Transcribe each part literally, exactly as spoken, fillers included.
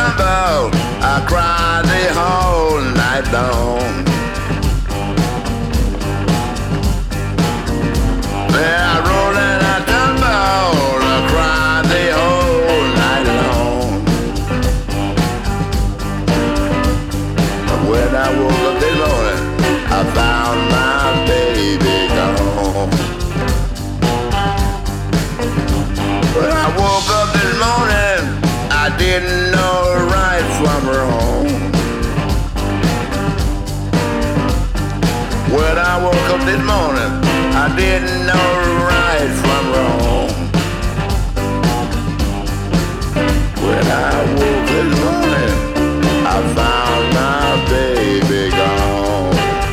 tumble, I cried the whole night long. Then I rolled and I tumbled, I cried the whole night long. When I woke up this morning, I found my baby gone. When I woke up this morning, I didn't know right from wrong. When I woke up this morning, I didn't know right from wrong. When I woke this morning, I found my baby gone.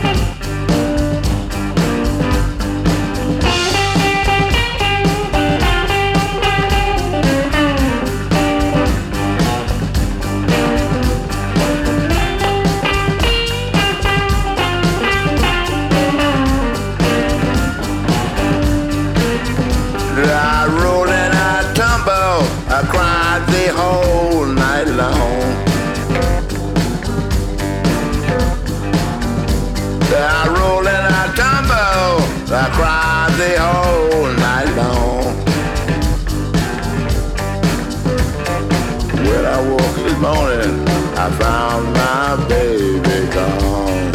I rolled and I tumbled, I cried the whole night long. I rolled and I tumbled, I cried the whole night long. When I woke this morning, I found my baby gone.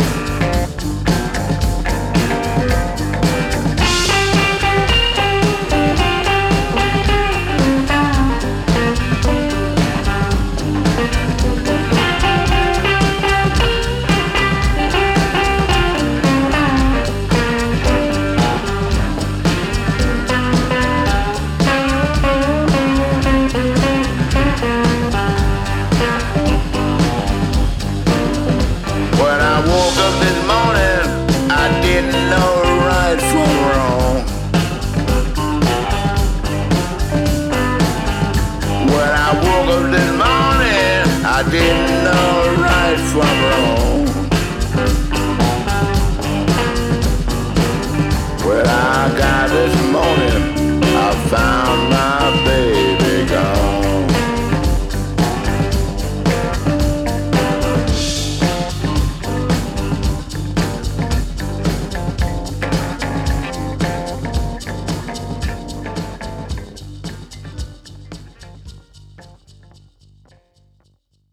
I didn't know right from wrong.